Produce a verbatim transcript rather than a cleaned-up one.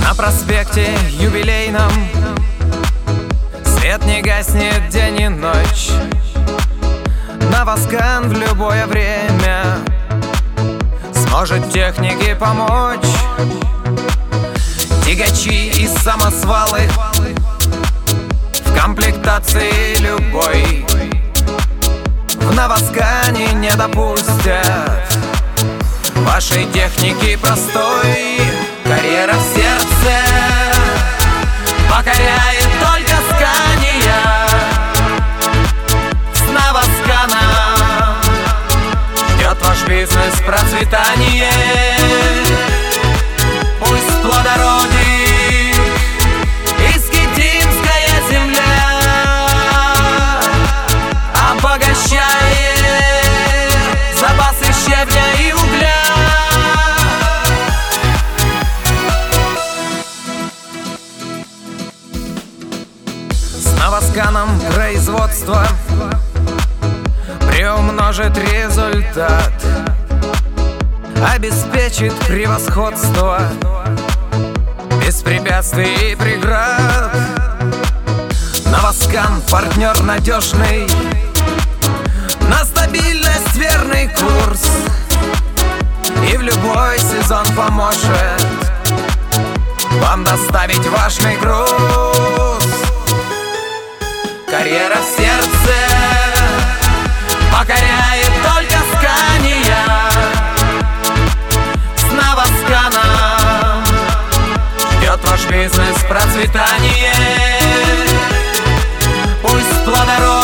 На проспекте Юбилейном свет не гаснет день и ночь. Наваскан в любое время сможет технике помочь. Тягачи и самосвалы в комплектации любой в Наваскане не допустят вашей техники простой. Карьера в сердце покоряет только Скания. С Наваскана ждет ваш бизнес процветание. Пусть плодородит Искитимская земля, обогащает запасы щебня и угля. С Навасканом производство приумножит результат, обеспечит превосходство без препятствий и преград. Наваскан — партнер надежный, на стабильность верный курс, и в любой сезон поможет вам доставить важный груз. Карьера в сердце покоряет только Скания. С Навасканом ждет ваш бизнес процветание. Пусть плодородит